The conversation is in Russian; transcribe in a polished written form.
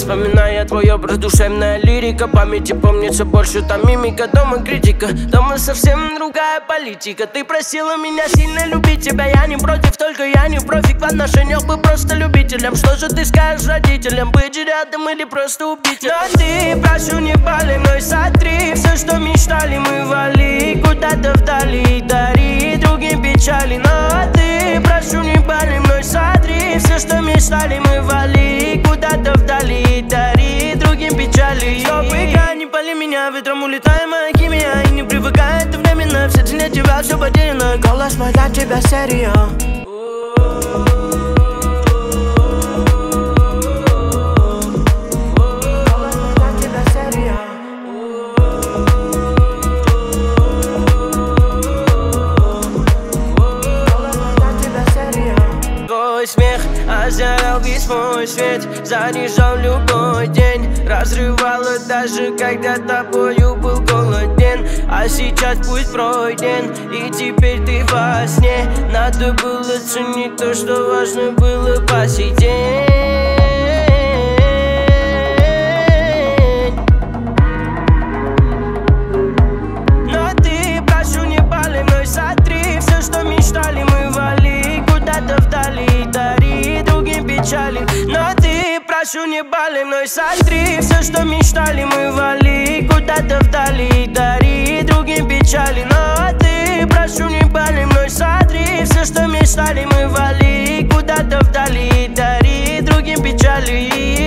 вспоминая твой образ, душевная лирика. Памяти помнится больше та мимика, дома критика, дома совсем другая политика. Ты просила меня сильно любить тебя, я не против, только я не профик в отношениях, быть просто любителем. Что же ты скажешь родителям, быть рядом или просто убить? Но ты, прошу, не пали мной, сотри все, что мечтали мы, вали куда-то вдали, дари другим печали. Но ты, прошу, не пали мной, сотри все, что мечтали мы, вали куда-то вдали, дари другим печали. Чтобы не пали меня, ветром улетает моя химия, и не привыкает ты временно, все для тебя все потеряно. Голос мой для тебя серия. Смех озарял весь мой свет, заряжал любой день, разрывало даже когда тобою был голоден. А сейчас пусть пройден, и теперь ты во сне. Надо было ценить то, что важно было по сей день. Но ты, прошу, не пали мной, сотри все, что мечтали мы, вали куда-то вдали, дари другим печали. Но ты, прошу, не пали мной, сотри все, что мечтали мы, вали куда-то вдали, дари другим печали. Но ты, прошу, не пали мной, сотри все, что мечтали мы, вали куда-то вдали, дари другим печали.